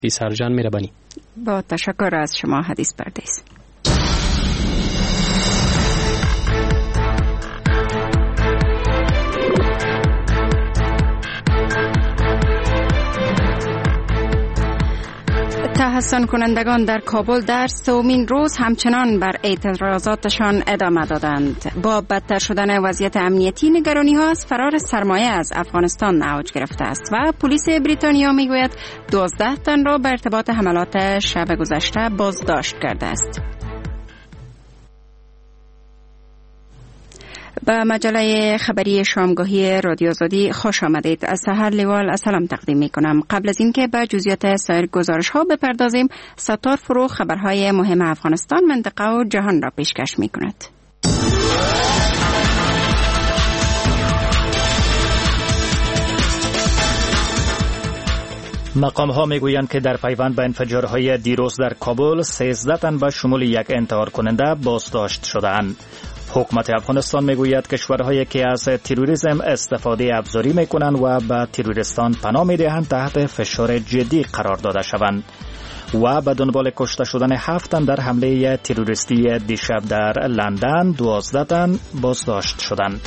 سرجان مهربانی. با تشکر از شما حدیث پردیس. تحسن کنندگان در کابل در سومین روز همچنان بر اعتراضاتشان ادامه دادند. با بدتر شدن وضعیت امنیتی نگرانی ها از فرار سرمایه از افغانستان اوج گرفته است و پلیس بریتانیا میگوید 12 تن را به ارتباط حملات شب گذشته بازداشت کرده است. به مجله خبری شامگاهی رادیو آزادی خوش آمدید. از سحر لیوال از سلام تقدیم می کنم. قبل از اینکه به جزئیات سایر گزارش ها بپردازیم، ستار فرو خبرهای مهم افغانستان، منطقه و جهان را پیشکش می کند. مقام ها می گویند که در پیوند به انفجارهای دیروز در کابل 13 تن به شمول یک انتحار کننده بازداشت شدند. حکومت افغانستان میگوید کشورهایی که از تروریسم استفاده ابزاری میکنند و به تروریستان پناه میدهند تحت فشار جدی قرار داده شوند و به دنبال کشته شدن 7 تن در حمله تروریستی دیشب در لندن 12 تن بازداشت شدند.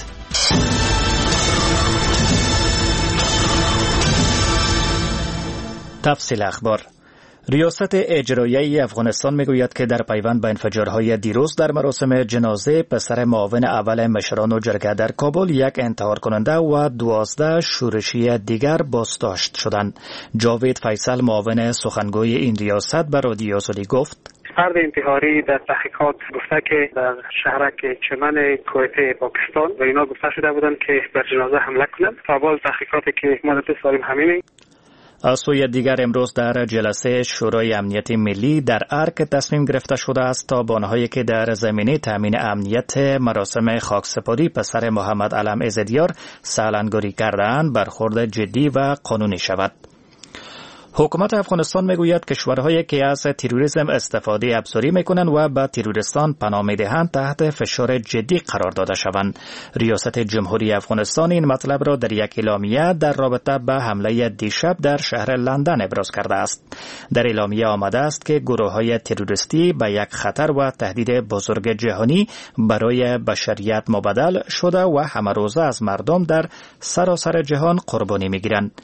تفصیل اخبار. ریاست اجرایی افغانستان میگوید که در پیوند به انفجارهای دیروز در مراسم جنازه پسر معاون اول مشران و جرگه در کابل یک انتحار کننده و 12 شورشی دیگر بازداشت شدند. جاوید فیصل معاون سخنگوی این ریاست به رادیو آزادی گفت فرد انتحاری در تحقیقات گفته که در شهرک چمن کویته پاکستان و اینا گفته شده بودند که بر جنازه حمله کنند. فوال تحقیقاتی که ما داریم همینه. از سوی دیگر امروز در جلسه شورای امنیت ملی در ارک تصمیم گرفته شده است تا بانهایی که در زمینه تامین امنیت مراسم خاکسپاری پسر محمد علم عزدیار سالنگاری کرده‌اند برخورد جدی و قانونی شود. حکومت افغانستان میگوید کشورهایی که از تروریسم استفاده ابزاری میکنند و به تروریستان پناه میدهند تحت فشار جدی قرار داده شوند. ریاست جمهوری افغانستان این مطلب را در یک اعلامیه در رابطه به حمله دیشب در شهر لندن ابراز کرده است. در اعلامیه آمده است که گروه‌های تروریستی به یک خطر و تهدید بزرگ جهانی برای بشریت مبدل شده و همه روزه از مردم در سراسر جهان قربانی میگیرند.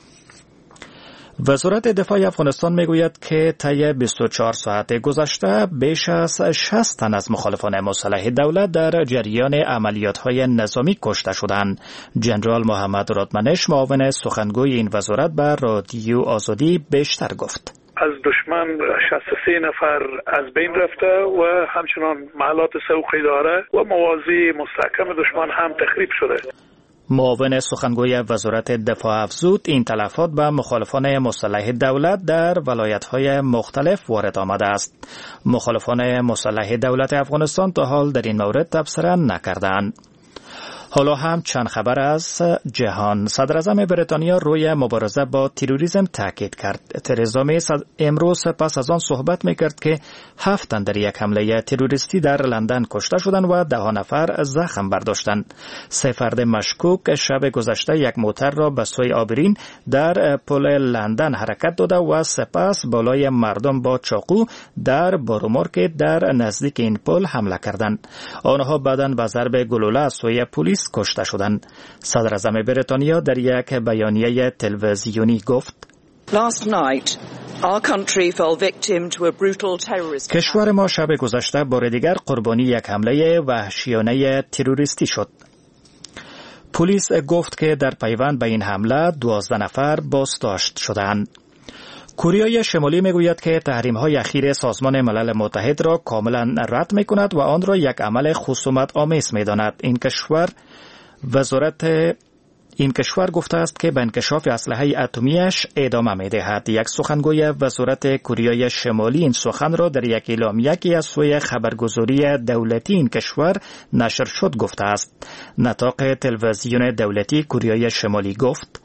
وزارت دفاع افغانستان میگوید که طی 24 ساعت گذشته بیش از 60 تن از مخالفان مسلح دولت در جریان عملیات‌های نظامی کشته شدند. جنرال محمد رادمنش معاون سخنگوی این وزارت به رادیو آزادی بیشتر گفت. از دشمن 63 نفر از بین رفته و همچنان محلات سوق اداره و موازی مستحکم دشمن هم تخریب شده. معاون سخنگوی وزارت دفاع افزود این تلفات به مخالفان مسلح دولت در ولایت‌های مختلف وارد آمده است. مخالفان مسلح دولت افغانستان تا حال در این مورد تبصره نکردند. حالا هم چند خبر از جهان. صدراعظم بریتانیا روی مبارزه با تروریسم تاکید کرد. ترزا می امروز پس از آن صحبت میکرد که 7 تن در یک حمله تروریستی در لندن کشته شدند و 10 نفر زخم برداشتند. 3 فرد مشکوک شب گذشته یک موتر را به سوی آبرین در پل لندن حرکت داده و سپس بالای مردم با چاقو در بارومارکت در نزدیک این پل حمله کردند. آنها بعداً به ضرب گلوله از سوی پلیس کشته شدند. صدراعظم بریتانیا در یک بیانیه تلویزیونی گفت کشور ما شب گذشته بار دیگر قربانی یک حمله وحشیانه تروریستی شد. پلیس گفت که در پیوند به این حمله 12 نفر بازداشت شدند. کره شمالی میگوید که تحریم‌های اخیر سازمان ملل متحد را کاملا رد می‌کند و آن را یک عمل خصومت آمیز می‌داند. این کشور گفته است که به انکشاف اسلحه اتمیش ادامه می‌دهد. یک سخنگوی وزارت کره شمالی این سخن را در یک اعلامیه که از سوی خبرگزاری دولتی این کشور نشر شد گفته است. نطاق تلویزیون دولتی کره شمالی گفت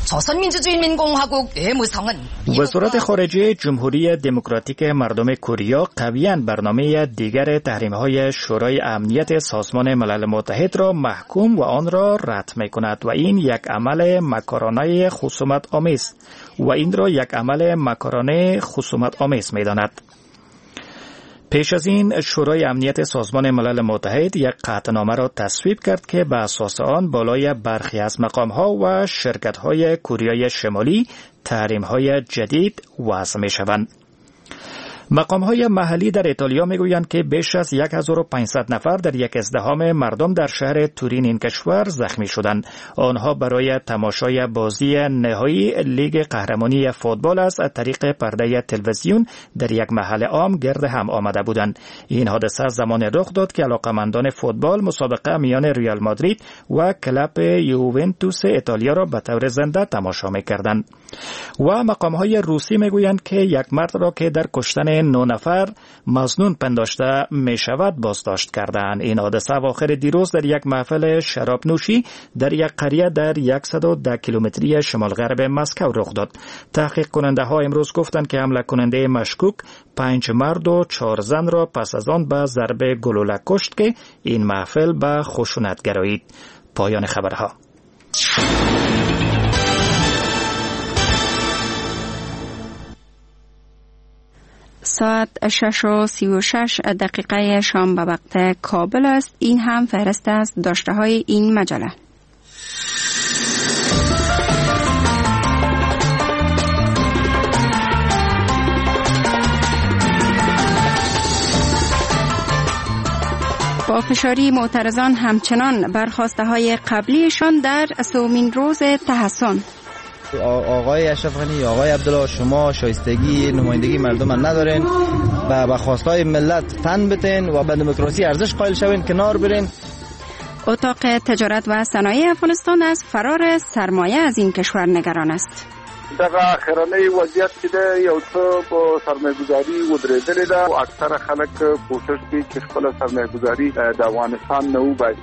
وزارت خارجه جمهوری دموکراتیک مردم کره قویاً برنامه دیگر تحریم‌های شورای امنیت سازمان ملل متحد را محکوم و آن را رد می‌کند و این یک عمل مکارانه خصومت آمیز و این را یک عمل مکارانه خصومت آمیز می‌داند. پیش از این شورای امنیت سازمان ملل متحد یک قطعنامه را تصویب کرد که به اساس آن بالای برخی از مقام‌ها و شرکت‌های کره شمالی تحریم‌های جدید وضع می‌شوند. مقام‌های محلی در ایتالیا میگویند که بیش از 1500 نفر در یک ازدحام مردم در شهر تورین این کشور زخمی شدند. آنها برای تماشای بازی نهایی لیگ قهرمانی فوتبال از طریق پرده تلویزیون در یک محل عام گرد هم آمده بودند. این حادثه زمان رخ داد که علاقه‌مندان فوتبال مسابقه میان ریال مادرید و کلب یوونتوس ایتالیا را به طور زنده تماشا می‌کردند. و مقام‌های روسی میگویند که یک مرد را که در کشتن 9 نفر مظنون پنداشته می شود بازداشت کردند. این حادثه اواخر دیروز در یک محفل شراب نوشی در یک قریه در 110 کیلومتری شمال غرب مسکو رخ داد. تحقیق کننده ها امروز گفتند که حمله کننده مشکوک 5 مرد و 4 زن را پس از آن به ضرب گلوله کشت که این محفل به خشونت گرایید. پایان خبرها. ساعت 6:36 شام به وقت کابل است. این هم فهرست از داشته های این مجله. با فشاری معترضان همچنان برخواسته های قبلیشان در سومین روز تحصن. آقای اشرف غنی، آقای عبدالله، شما شایستگی نمایندگی مردم ندارین، به خواستهای ملت تن بتین و به دموکراسی ارزش قائل شوین، کنار برین. اتاق تجارت و صنایع افغانستان از فرار سرمایه از این کشور نگران است. دغه اخرنۍ وضعیت کې د یو څه په سرمایه‌ګذاري ودرېدلې ده او اکثره خلک کوشش کوي چې خپل سرمایه‌ګذاري د افغانستان نه وباسي.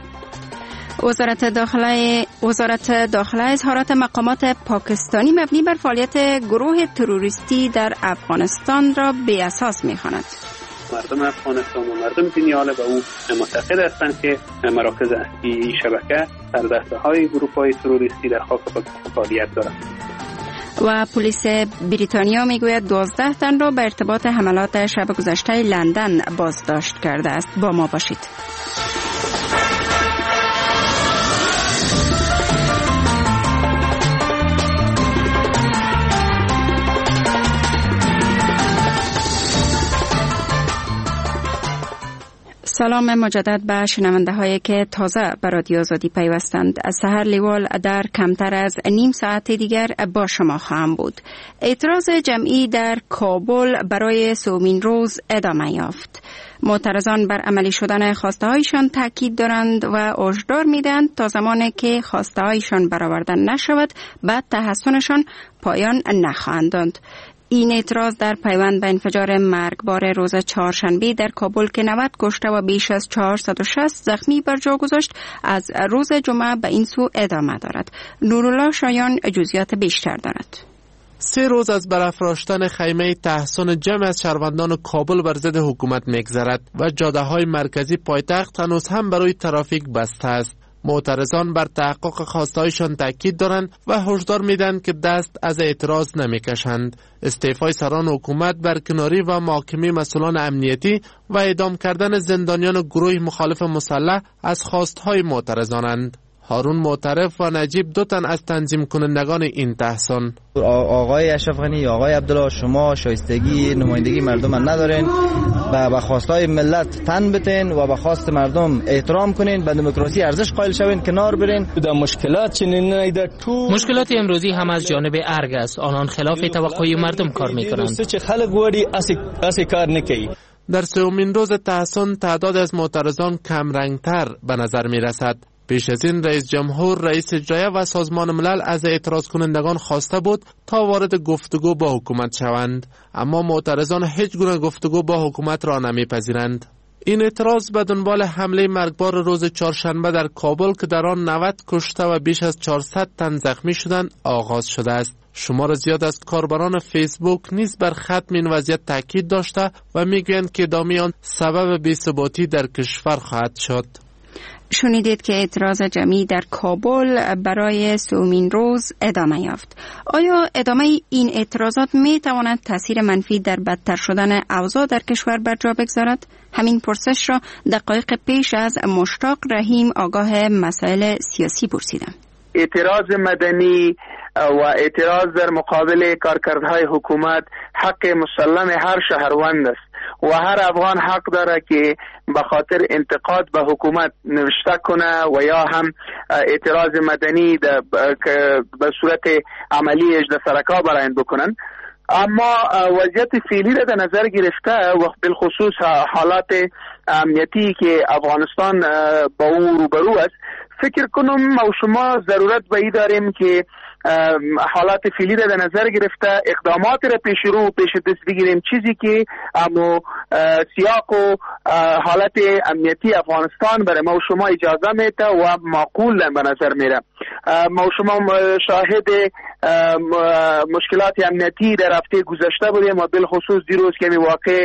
وزارت داخله اظهارات مقامات پاکستانی مبنی بر فعالیت گروه تروریستی در افغانستان را بی اساس می‌خواند. مردم افغانستان و مردم دنیا به او معتقد هستند که مراکز اصلی شبکه در دسته‌های گروه‌های تروریستی در خاک پاکستان فعالیت دارند. و پلیس بریتانیا میگوید 12 تن را به ارتباط حملات شب گذشته لندن بازداشت کرده است. با ما باشید. سلام مجدد به شنونده هایی که تازه به رادیو آزادی پیوستند. از سحر لیوال در کمتر از نیم ساعت دیگر با شما خواهم بود. اعتراض جمعی در کابل برای سومین روز ادامه یافت. معترضان بر عملی شدن خواسته هایشان تاکید دارند و هشدار میدهند تا زمانی که خواسته هایشان برآورده نشود بعد تحصنشان پایان نخواهند داد. این اعتراض در پیوند به انفجار مرگبار روز چهارشنبه در کابل که 90 کشته و بیش از 460 زخمی بر جا گذاشت از روز جمعه به این سو ادامه دارد. نورالله شایان جزئیات بیشتر دارد. 3 روز از برافراشتن خیمه تحصن جمع از شهروندان کابل بر ضد حکومت می‌گذرد و جاده‌های مرکزی پایتخت هنوز هم برای ترافیک بسته است. معترضان بر تحقق خواستهایشان تاکید دارند و هشدار میدن که دست از اعتراض نمیکشند. استعفای سران حکومت، برکناری و محاکمه مسئولان امنیتی و اعدام کردن زندانیان گروه مخالف مسلح از خواستهای معترضانند. هارون معترف و نجیب 2 تن از تنظیم کنندگان این تحصن. آقای اشرف غنی، آقای عبدالله، شما شایستگی نمایندگی مردم ندارین، به خواستهای ملت تن بتین و به خواست مردم احترام کنین، به دموکراسی ارزش قائل شوین، کنار برین. مشکلات امروزی هم از جانب ارگ است. آنان خلاف توقع مردم کار میکنند. در سومین روز تحصن تعداد از معترضان کم رنگتر به نظر می رسد. پیش از این رئیس جمهور، رئیس اجرایی و سازمان ملل از اعتراض کنندگان خواسته بود تا وارد گفتگو با حکومت شوند، اما معترضان هیچ گونه گفتگو با حکومت را نمیپذیرند. این اعتراض به دنبال حمله مرگبار روز چهارشنبه در کابل که در آن 90 کشته و بیش از 400 تن زخمی شدند آغاز شده است. شمار زیاد از کاربران فیسبوک نیز بر ختم این وضعیت تاکید داشته و میگویند که ادامه آن سبب بی‌ثباتی در کشور خواهد شد. شنیدید که اعتراض جمعی در کابل برای سومین روز ادامه یافت. آیا ادامه این اعتراضات می تواند تاثیر منفی در بدتر شدن اوضاع در کشور بر جا بگذارد؟ همین پرسش را دقایق پیش از مشتاق رحیم آگاه مسائل سیاسی پرسیدم. اعتراض مدنی و اعتراض در مقابل کارکردهای حکومت حق مسلم هر شهروند است و هر افغان حق داره که به خاطر انتقاد به حکومت نوشته کنه و یا هم اعتراض مدنی به صورت عملی اجرا سرکا برآیند بکنن. اما وضعیت فعلی را در نظر گرفته و بالخصوص حالات امنیتی که افغانستان با او روبرو است، فکر کنم ما و شما ضرورت به این داریم که حالات فعلی را در نظر گرفته اقدامات را پیش دست بگیریم، چیزی که سیاق و حالت امنیتی افغانستان برای ما و شما اجازه میده و معقول به نظر میره. ما و شما شاهد مشکلات امنیتی در هفته گذشته بودیم و بالخصوص دیروز که واقع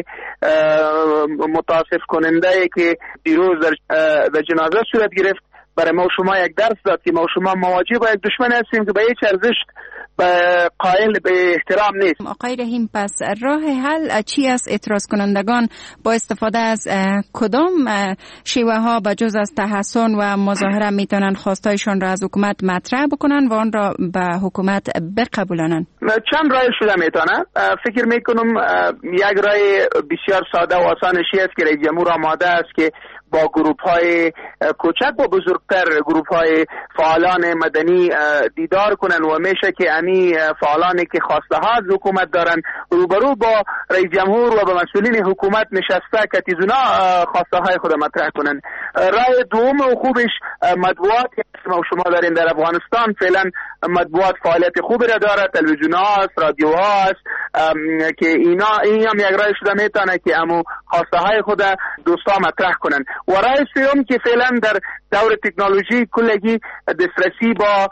متاسف کننده که دیروز در جنازه صورت گرفت برای ما و شما یک درس داد که ما و شما مواجه با یک دشمن هستیم که به هیچ ارزش قائل به احترام نیست. آقای رحیم، پس راه حل چی است؟ اعتراض کنندگان با استفاده از کدام شیوه ها به جز از تحسن و مظاهره میتونن خواستایشان را از حکومت مطرح بکنن و آن را به حکومت بقبولانن؟ چند راه شده میتونه. فکر میکنم یک راه بسیار ساده و آسانشی است که رئیس جمهور آماده است که با گروپ های کوچک و بزرگتر گروپ های فعالان مدنی دیدار کنن و میشه که امی فعالانی که خواسته ها از حکومت دارن روبرو با رئیس جمهور و با مسئولین حکومت نشسته که تیزونا خواسته های خود مطرح کنن. راه دوم و خوبش مطبوعات ما شما داریم در افغانستان. فعلا مطبوعات فعالیت خوبی را داره، تلویزیون هاست، رادیو هاست که این هم یک راه شده میتونه که امو خواسته های خود دوستا مطرح کنن. و راه سوم که فعلا در دور تکنولوژی کلگی دسترسی با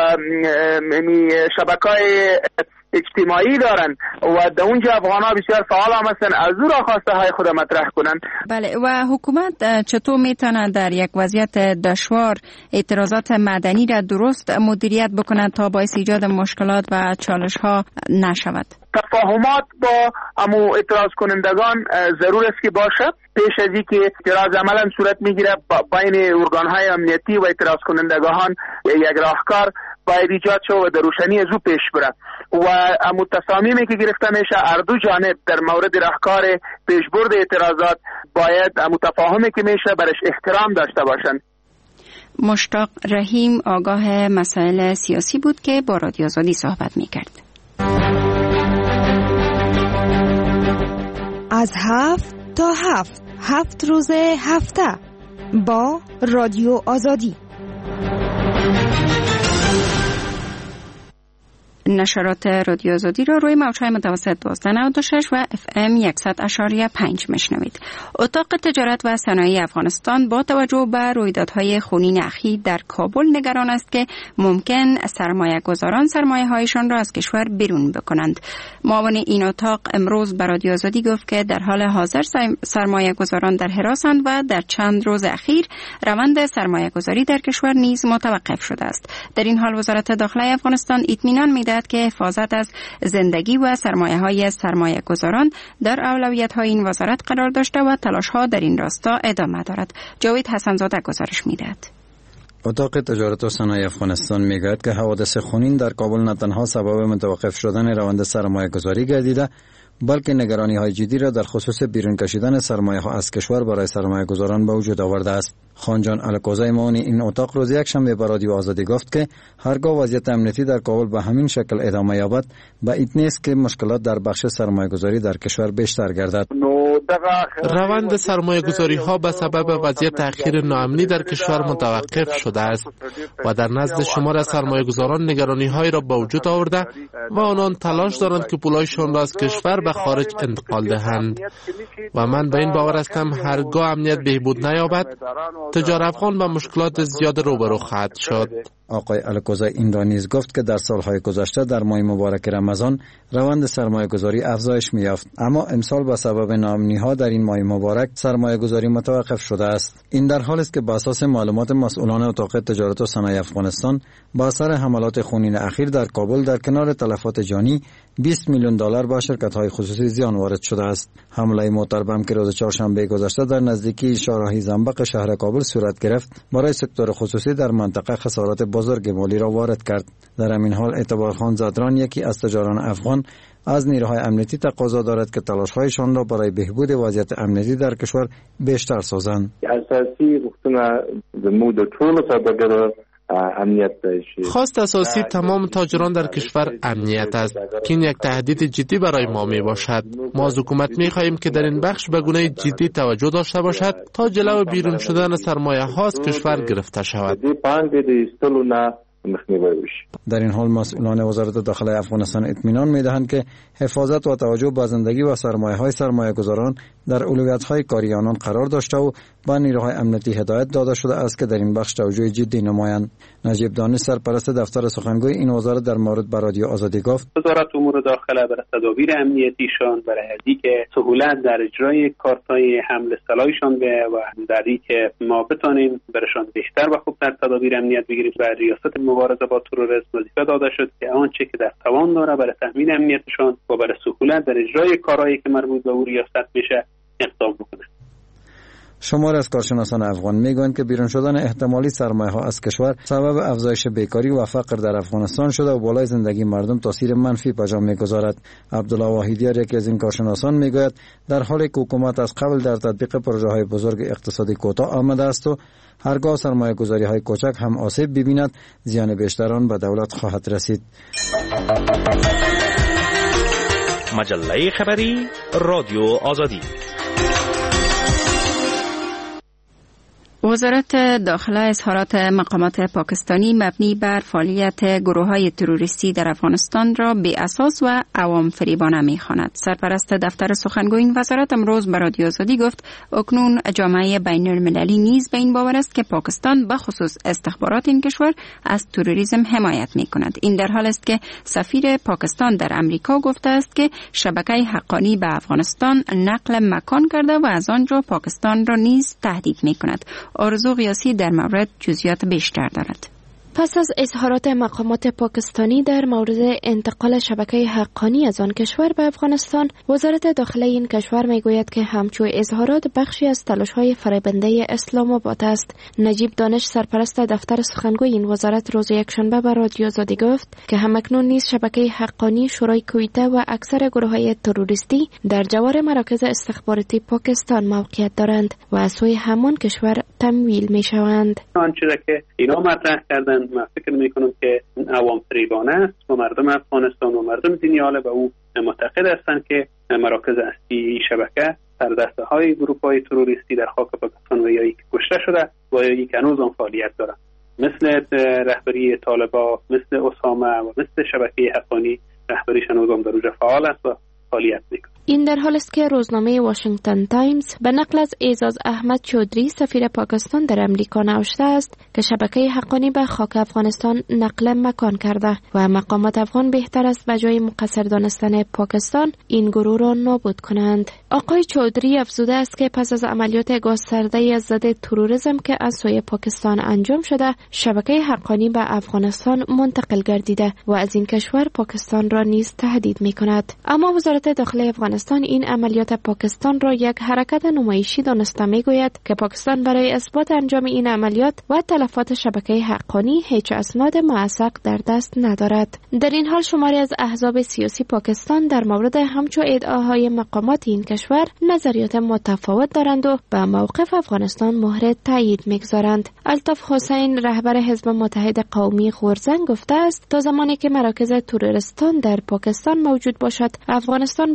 شبکه‌های اجتماعی دارن و در اونجا افغان‌ها بسیار فعال هم هستن، از او را خواسته های خود مطرح کنن. بله، و حکومت چطور میتونه در یک وضعیت دشوار اعتراضات مدنی را درست مدیریت بکنه تا باعث ایجاد مشکلات و چالش ها نشود؟ تفاهمات با امو اعتراض کنندگان ضرور است که باشه. پیش از این که اعتراض عملا صورت میگیره بین ارگان‌های امنیتی و اعتراض کنندگان یک راهکار باید ایجاد شد و در روشنی از او پیش بره و امو تصامیمی که گرفته میشه هر دو جانب در مورد راهکار پیشبرد اعتراضات باید امو تفاهمی که میشه برش احترام داشته باشند. مشتاق رحیم آگاه مسائل سیاسی بود که با رادیو آزادی صحبت میکرد. از 7 تا 7 روز هفته با رادیو آزادی. نشرات رادیو آزادی را روی موج‌های متوسط 1296 و FM 100.5 میشنوید. اتاق تجارت و صنایع افغانستان با توجه به رویدادهای خونین اخیر در کابل نگران است که ممکن سرمایه‌گذاران سرمایه‌هایشان را از کشور بیرون بکنند. معاون این اتاق امروز به رادیو آزادی گفت که در حال حاضر سرمایه‌گذاران در حراسند و در چند روز اخیر روند سرمایه‌گذاری در کشور نیز متوقف شده است. در این حال وزارت داخله افغانستان اطمینان می‌دهد که حفاظت از زندگی و سرمایه‌های سرمایه‌گذاران در اولویت‌های این وزارت قرار داشته و تلاش‌ها در این راستا ادامه دارد. جاوید حسن‌زاده گزارش می‌دهد. اتاق تجارت و صنایع افغانستان میگوید که حوادث خونین در کابل نه تنها سبب متوقف شدن روند سرمایه‌گذاری گردیده، بلکه نگرانی‌های جدی را در خصوص بیرون کشیدن سرمایه‌ها از کشور برای سرمایه‌گذاران به وجود آورده است. خانجان الکوزی معاون این اتاق روز یکشنبه به رادیو آزادی گفت که هرگاه وضعیت امنیتی در کابل به همین شکل ادامه یابد بعید نیست که مشکلات در بخش سرمایه‌گذاری در کشور بیشتر گردد. روند سرمایه‌گذاری ها به سبب وضعیت تأخیر ناامنی در کشور متوقف شده است و در نزد شمار سرمایه‌گذاران نگرانی‌هایی را به وجود آورده و آنان تلاش دارند که پولایشان را از کشور به خارج انتقال دهند و من به این باور هستم هرگاه امنیت بهبود نیابد تجار افغان با مشکلات زیاد روبرو خواهد شد. آقای الکوزای این را نیز گفت که در سالهای گذشته در ماه مبارک رمضان روند سرمایه گذاری افزایش می‌یافت، اما امسال با سبب ناامنی‌ها در این ماه مبارک سرمایه گذاری متوقف شده است. این در حالی است که بر اساس معلومات مسئولان اتاق تجارت و صنایع افغانستان با اثر حملات خونین اخیر در کابل در کنار تلفات جانی $20 میلیون به شرکت‌های خصوصی زیان وارد شده است. حمله موتربم که روز چهارشنبه گذشته در نزدیکی شاهراهی زنبق شهر کابل صورت گرفت، برای سکتور خصوصی در منطقه خسارات بزرگ مالی را وارد کرد. در همین حال اعتبار خان زادران، یکی از تجاران افغان، از نیروهای امنیتی تقاضا دارد که تلاش‌هایشان را برای بهبود وضعیت امنیتی در کشور بیشتر سازند. اساسی غوښتنه زموږ د ټولو سوداګرو امنیت خواست اساسی تمام تاجران در کشور امنیت است که این یک تهدید جدی برای ما می باشد. ما از حکومت می خواهیم که در این بخش به گونه جدی توجه داشته باشد تا جلو بیرون شدن سرمایه ها از کشور گرفته شود. در این حال مسئولان وزارت داخله افغانستان اطمینان می‌دهند که حفاظت و توجه به زندگی و سرمایه‌های سرمایه‌گذاران در اولویت‌های کاری آنان قرار داشته و با نیروهای امنیتی هدایت داده شده است که در این بخش توجه جدی نمایند. نجیب دانش، سرپرست دفتر سخنگوی این وزارت، در مورد به رادیو آزادی گفت: وزارت امور داخله برای تدابیر امنیتیشان، برای اینکه سهولت در اجرای کارت‌های حمل سلاحشان به و در اینکه ما بتونیم برشان بیشتر و خوبتر تدابیر امنیت بگیریم، و ریاست مبارزه با تروریسم وظیفه داده شد که آنچه که در توان داره برای تضمین امنیتشان و برای سهولت در اجرای کارهایی که مربوط به او ریاست میشه اقدام بکنه. شمار از کارشناسان افغان میگویند که بیرون شدن احتمالی سرمایه ها از کشور سبب افزایش بیکاری و فقر در افغانستان شده و بالای زندگی مردم تاثیر منفی به جا میگذارد. عبدالله واحدیار، یکی از این کارشناسان، میگوید در حالی که حکومت از قبل در تطبیق پروژه های بزرگ اقتصادی کوتاه آمده است و هرگاه سرمایه گذاری های کوچک هم آسیب ببیند، زیان بیشتران به دولت خواهد رسید. مجله خبری رادیو آزادی. وزارت داخله اظهارات مقامات پاکستانی مبنی بر فعالیت گروه‌های تروریستی در افغانستان را بی اساس و عوام فریبانه می‌خواند. سرپرست دفتر سخنگوی این وزارت امروز به رادیو آزادی گفت اکنون جامعه بین‌المللی نیز به این باور است که پاکستان به خصوص استخبارات این کشور از تروریسم حمایت می‌کند. این در حال است که سفیر پاکستان در امریکا گفته است که شبکه حقانی به افغانستان نقل مکان کرده و از آنجا پاکستان را نیز تهدید می‌کند. آرزو قیاسی در مورد جزئیات بیشتر دارد. پس از اظهارات مقامات پاکستانی در مورد انتقال شبکه حقانی از آن کشور به افغانستان، وزارت داخله این کشور میگوید که همچون اظهارات بخشی از تلاش‌های فریبنده اسلام آباد است. نجیب دانش، سرپرست دفتر سخنگوی این وزارت، روز یکشنبه به رادیو آزادی گفت که همکنون نیز شبکه حقانی، شورای کویته و اکثر گروه‌های تروریستی در جوار مراکز استخباراتی پاکستان موقعیت دارند و از سوی همان کشور تمویل می‌شوند. آنچه که اینا مطرح کردند، من فکر میکنم که عوام فریبانه است و مردم افغانستان و مردم دنیا به او معتقد هستند که مراکز اصلی شبکه در دسته های گروه های تروریستی در خاک پاکستان و یایی که کشته شده و یایی که هنوز فعالیت دارند، مثل رهبری طالبان، مثل اسامه و مثل شبکه حقانی، رهبریش هنوز در اونجا فعال است و فعالیت میکنه. این در حال است که روزنامه واشنگتن تایمز به نقل از اعزاز احمد چودری، سفیر پاکستان در امریکا، نوشته است که شبکه حقانی به خاک افغانستان نقل مکان کرده و مقامات افغان بهتر است به جای مقصر دانستن پاکستان این گروه را نابود کنند. آقای چودری افزوده است که پس از عملیات گسترده از ضد تروریسم که از سوی پاکستان انجام شده، شبکه حقانی به افغانستان منتقل گردیده و از این کشور پاکستان را نیز تهدید می‌کند. اما وزارت داخله افغانستان این عملیات پاکستان را یک حرکت نمایشی دانسته میگوید که پاکستان برای اثبات انجام این عملیات و تلفات شبکه حقانی هیچ اسناد موثق در دست ندارد. در این حال شماری از احزاب سیاسی پاکستان در مورد همچو ادعاهای مقامات این کشور نظریات متفاوت دارند و به موقف افغانستان مهر تایید میگذارند. الطاف حسین، رهبر حزب متحد قومی خرزنگ، گفته است تا زمانی که مراکز تروریستان در پاکستان موجود باشد، افغانستان به صلح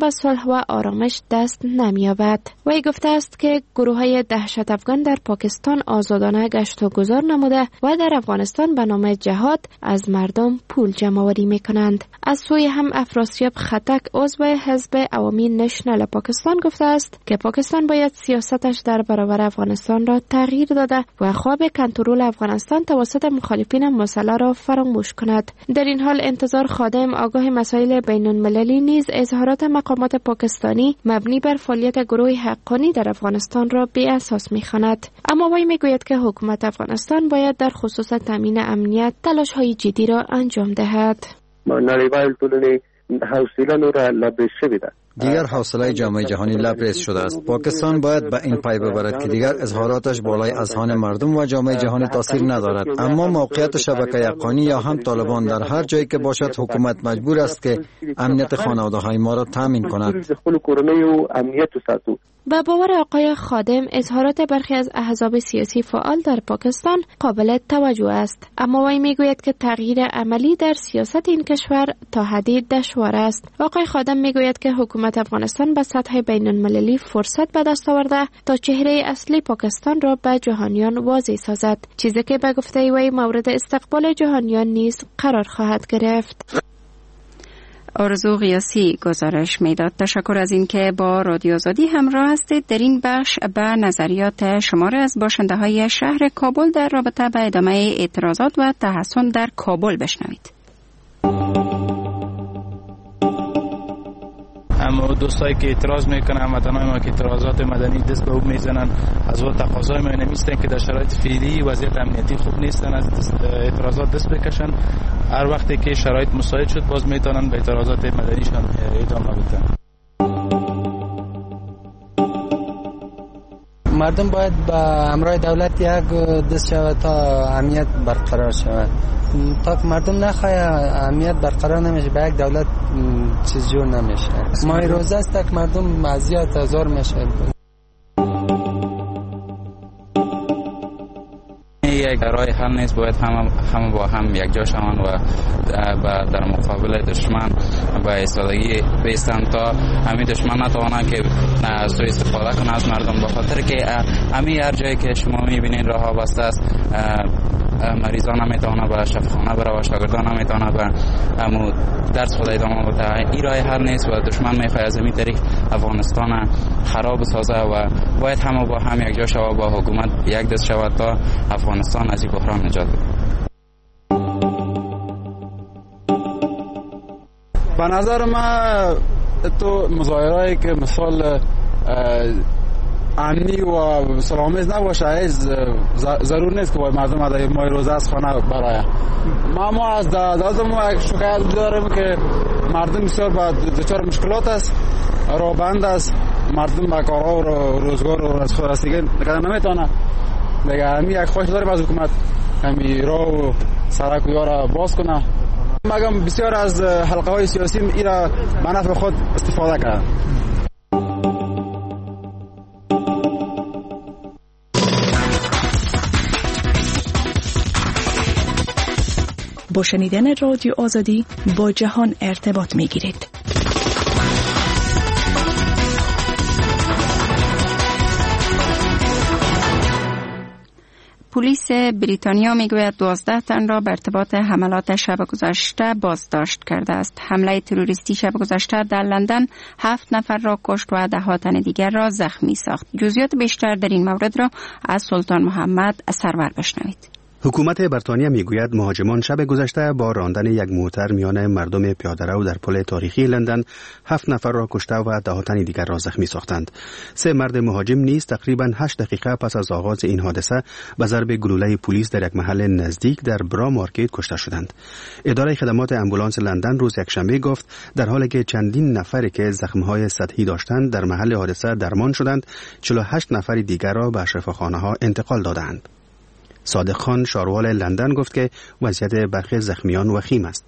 و آرامش دست نمی‌یابد. وی گفته است که گروه‌های دهشت افغان در پاکستان آزادانه گشت و گذار نموده و در افغانستان به نام جهاد از مردم پول جمع‌آوری می‌کنند. از سوی هم افراسیاب خطک عضو حزب عوامی نشنال پاکستان گفته است که پاکستان باید سیاستش در برابر افغانستان را تغییر داده و خواب کنترل افغانستان توسط مخالفین مسلح را فراموش کند. در این حال انتظار خادم آگاه مسائل بین‌المللی نیز اظهارات مقامات پاکستانی مبنی بر فعالیت گروه حقانی در افغانستان را بی اساس می‌خواند. اما وی میگوید که حکومت افغانستان باید در خصوص تامین امنیت تلاش‌های جدی را انجام دهد. دیگر حوصله جامعه جهانی لبریز شده است. پاکستان باید به این پی ببرد که دیگر اظهاراتش بالای اذهان مردم و جامعه جهانی تاثیر ندارد. اما موقعیت شبکه حقانی یا هم طالبان در هر جایی که باشد حکومت مجبور است که امنیت خانواده‌های ما را تامین کند. به باور آقای خادم اظهارات برخی از احزاب سیاسی فعال در پاکستان قابل توجه است، اما وی میگوید که تغییر عملی در سیاست این کشور تا حدی دشوار است. آقای خادم میگوید که حکومت افغانستان به سطح بین‌المللی فرصت به دست آورده تا چهره اصلی پاکستان را به جهانیان واضح سازد، چیزی که به گفته وی مورد استقبال جهانیان نیز قرار خواهد گرفت. آرزو غیاسی گزارش میداد. تشکر از اینکه با رادیو آزادی همراه هستید. در این بخش به نظریات شماره از باشنده های شهر کابل در رابطه به ادامه اعتراضات و تحصن در کابل بشنوید. اما دوستایی که اعتراض میکنن، هموطنان ما که اعتراضات مدنی دست به او میزنن، از او تقاضای ما نمیستن که در شرایط فعلی وضعیت امنیتی خوب نیستن از اعتراضات دست بکشن. هر وقتی که شرایط مساعد شد باز میتونن به اعتراضات مدنیشان ادامه بدن. مردم باید با همراه دولت یک دست شود تا امنیت برقرار شود. تا که مردم نخواه امنیت برقرار نمیشه، به یک دولت چیز جور نمیشه. ماه روزه است که مردم اذیت آزار میشه. یک راه حل نیست، باید همه با هم یک جا شوند و در مقابل دشمن به ایستادگی بیستند تا همین دشمن نتواند که سوء استفاده کنه از مردم، به خاطر که همین هر جایی که شما میبینید راه ها بسته است، مریضان نمیتونه به شفاخانه بره و شاگردان نمیتونه به درس خود ادامه بده. این راه حل نیست و دشمن میخواد از این طریق افغانستان خراب سازه و باید همه با هم یک جا شود، با حکومت یک دست شود تا افغانستان از این بحران نجات بده. به نظر من تو مظاهرهایی که مثال امنی و سلامیز نباشه ضرور نیست که مردم از ماه روزه از خانه برای ما از دولت ما شکایت داریم که مردم بسیار با دچار مشکلات است، راه بند است، مردم با کارها و روزگار و رسیدگی نمیتونه. دیگه همین یک خواهش داریم از حکومت همین راه و سرک و یارا باز کنه. مگم بسیار از حلقه های سیاسی ایرا به نفع خود استفاده کرد. با شنیدن رادیو آزادی با جهان ارتباط می گیرید. پلیس بریتانیا میگوید 12 تن را به ارتباط حملات شب گذشته بازداشت کرده است. حمله تروریستی شب گذشته در لندن 7 نفر را کشت و 10 تن دیگر را زخمی ساخت. جزئیات بیشتر در این مورد را از سلطان محمد سرور بشنوید. حکومت بریتانیا میگوید مهاجمان شب گذشته با راندن یک موتر میان مردم پیاده‌رو در پل تاریخی لندن 7 نفر را کشته و 10 تن دیگر را زخمی ساختند. 3 مرد مهاجم نیز تقریباً 8 دقیقه پس از آغاز این حادثه به ضرب گلوله پلیس در یک محل نزدیک در برا مارکت کشته شدند. اداره خدمات آمبولانس لندن روز یکشنبه گفت در حالی که چندین نفری که زخم‌های سطحی داشتند در محل حادثه درمان شدند، 48 نفر دیگر را به شفاخانه‌ها انتقال دادند. صادق خان شاروال لندن گفت که وضعیت برخی زخمیان وخیم است.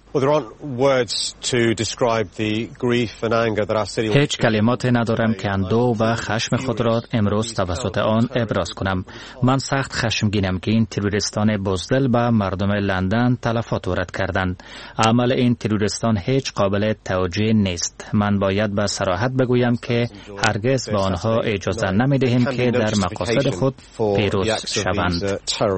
هیچ کلمات ندارم که اندوه و خشم خود را امروز توسط آن ابراز کنم. من سخت خشمگینم که این تروریستان بزدل به مردم لندن تلفات وارد کردند. عمل این تروریستان هیچ قابل توجیه نیست. من باید به صراحت بگویم که هرگز به آنها اجازه نمیدهیم که در مقاصد خود پیروز شوند.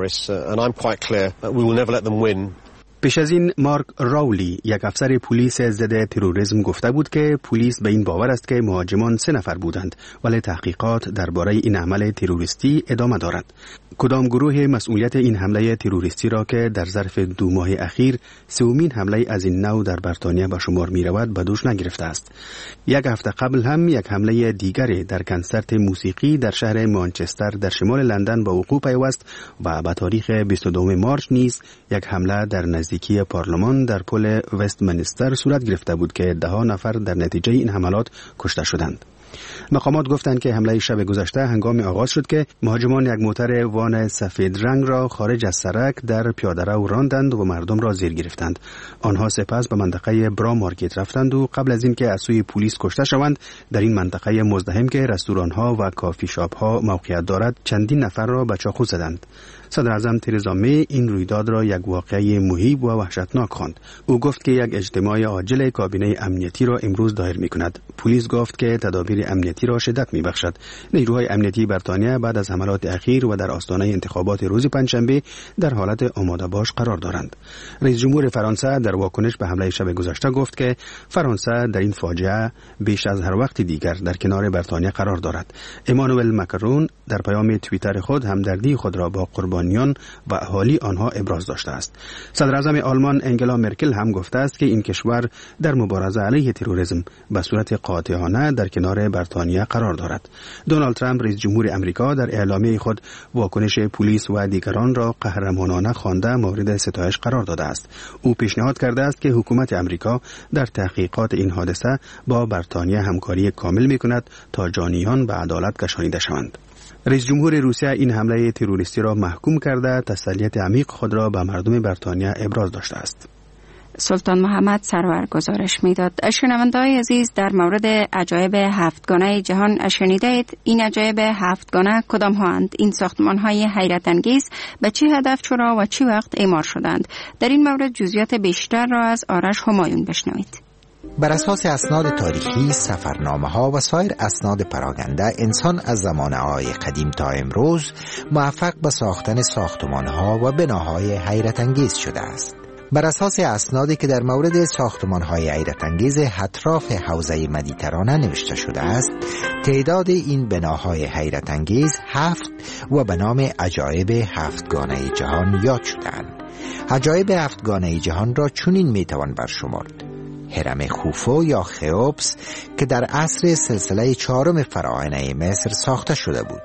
پیش از این مارک راولی یک افسر پلیس ضد تروریسم گفته بود که پلیس به این باور است که مهاجمان 3 نفر بودند ولی تحقیقات درباره این عمل تروریستی ادامه دارد. کدام گروه مسئولیت این حمله تروریستی را که در ظرف 2 ماه اخیر 3مین حمله از این نوع در بریتانیا به شمار می رود به دوش نگرفته است. یک هفته قبل هم یک حمله دیگری در کنسرت موسیقی در شهر مانچستر در شمال لندن به وقوع پیوست و به تاریخ 22 مارچ نیز یک حمله در نزدیکی پارلمان در پل وستمنستر صورت گرفته بود که 10 نفر در نتیجه این حملات کشته شدند. مقامات گفتند که حمله شب گذشته هنگام آغاز شد که مهاجمان یک موتر وان سفید رنگ را خارج از سرک در پیاده‌رو راندند و مردم را زیر گرفتند. آنها سپس به منطقه برا مارکت رفتند و قبل از اینکه از سوی پلیس کشته شوند در این منطقه مزدحم که رستوران‌ها و کافی شاپ‌ها موقعیت دارد چندین نفر را به چاقو زدند. صدر اعظم ترزا می این رویداد را یک واقعه مهیب و وحشتناک خواند. او گفت که یک اجتماع عاجل کابینه امنیتی را امروز دایر می‌کند. پلیس گفت که تدابیر امنیتی را شدت می‌بخشد. نیروهای امنیتی بریتانیا بعد از حملات اخیر و در آستانه انتخابات روز پنجشنبه در حالت آماده باش قرار دارند. رئیس جمهور فرانسه در واکنش به حمله شب گذشته گفت که فرانسه در این فاجعه بیش از هر وقت دیگر در کنار بریتانیا قرار دارد. امانوئل ماکرون در پیام توییتر خود همدردی خود را با قربانیان و اهالی آنها ابراز داشته است. صدر اعظم آلمان انگلا مرکل هم گفته است که این کشور در مبارزه علیه تروریسم به صورت قاطعانه در کنار بریتانیا قرار دارد. دونالد ترامپ رئیس جمهور امریکا در اعلامیه خود واکنش پلیس و دیگران را قهرمانانه خوانده مورد ستایش قرار داده است. او پیشنهاد کرده است که حکومت امریکا در تحقیقات این حادثه با بریتانیا همکاری کامل می‌کند تا جانیان به عدالت کشانیده شوند. رئیس جمهور روسیه این حمله تروریستی را محکوم کرده تسلیت عمیق خود را به مردم بریتانیا ابراز داشته است. سلطان محمد سرور گزارش میداد. شنونده‌های عزیز، در مورد عجایب 7گانه جهان شنیدید. این عجایب 7گانه کدام هاند؟ این ساختمان‌های حیرت انگیز به چه هدف، چرا و چه وقت اعمار شدند؟ در این مورد جزئیات بیشتر را از آرش همایون بشنوید. بر اساس اسناد تاریخی، سفرنامه‌ها و سایر اسناد پراگنده، انسان از زمانه‌های قدیم تا امروز موفق به ساختن ساختمان‌ها و بناهای حیرت انگیز شده است. بر اساس اسنادی که در مورد ساختمان‌های حیرت انگیز اطراف حوزه مدیترانه نوشته شده است، تعداد این بناهای حیرت انگیز 7 و به نام عجایب 7گانه جهان یاد شدند. عجایب 7گانه جهان را چنین میتوان برشمرد: هرم خوفو یا خئوپس که در عصر سلسله 4 فراعنه مصر ساخته شده بود.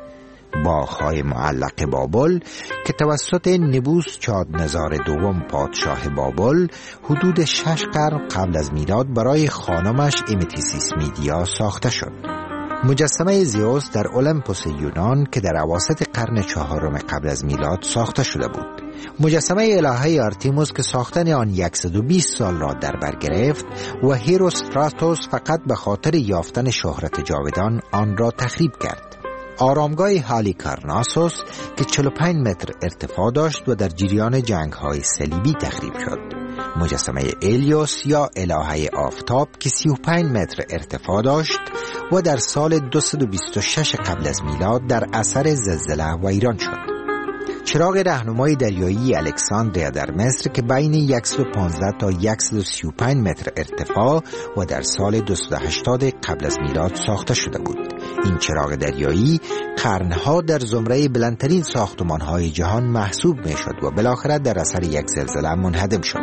باغ‌های معلق بابل که توسط نبوس چادنزار دوم پادشاه بابل حدود 6 قرن قبل از میلاد برای خانمش امتیسیس میدیا ساخته شد. مجسمه زئوس در اولمپوس یونان که در اواسط قرن 4 قبل از میلاد ساخته شده بود. مجسمه الهه آرتیموس که ساختن آن 120 سال را در بر گرفت و هیروستراتوس فقط به خاطر یافتن شهرت جاودان آن را تخریب کرد. آرامگاه هالیکارناسوس که 45 متر ارتفاع داشت و در جریان جنگ‌های صلیبی تخریب شد. مجسمه الیوس یا الهه آفتاب که 35 متر ارتفاع داشت و در سال 226 قبل از میلاد در اثر زلزله ویران شد. چراغ راهنمای دریایی الکساندریا در مصر که بین 115 تا 135 متر ارتفاع و در سال 280 قبل از میلاد ساخته شده بود. این چراغ دریایی قرنها در زمره بلندترین ساختمان‌های جهان محسوب می‌شد و بالاخره در اثر یک زلزله منهدم شد.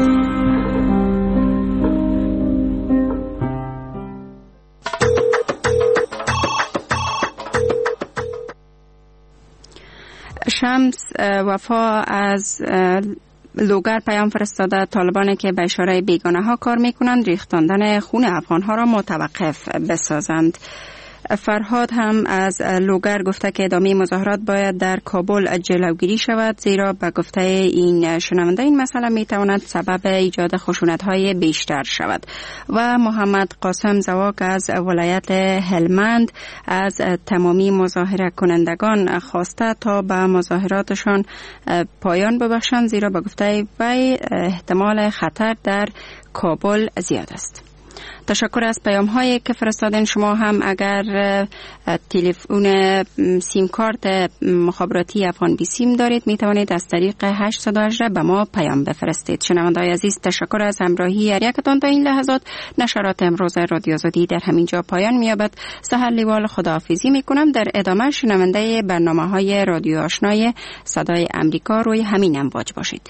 شمس وفا از لوگر پیام فرستاده طالبانی که به اشاره بیگانه ها کار میکنند ریختاندن خون افغان ها را متوقف بسازند. فرهاد هم از لوگر گفته که ادامه مظاهرات باید در کابل جلوگیری شود، زیرا به گفته این شنونده این مسئله می تواند سبب ایجاد خشونت‌های بیشتر شود. و محمد قاسم زواک از ولایت هلمند از تمامی مظاهره کنندگان خواسته تا به مظاهراتشان پایان ببخشند، زیرا به گفته وی احتمال خطر در کابل زیاد است. تشکر از پیام هایی که فرستادین. شما هم اگر تلفن سیم کارت مخابراتی افغان بی سیم دارید می توانید از طریق 818 به ما پیام بفرستید. شنونده‌های عزیز، تشکر از همراهی هر یکتان تا این لحظات. نشرات امروز رادیو آزادی در همین جا پایان می‌یابد. سحر لیوال خداحافظی می‌کنم. در ادامه شنونده برنامه‌های رادیو آشنای صدای امریکا روی همین امواج باشید.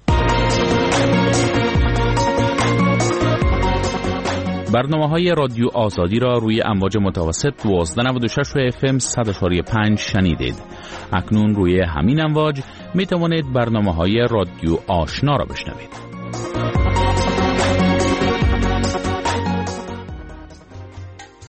برنامه‌های رادیو آزادی را روی امواج متوسط 1296 و FM 100.5 شنیدید. اکنون روی همین امواج می توانید برنامه‌های رادیو آشنا را بشنوید.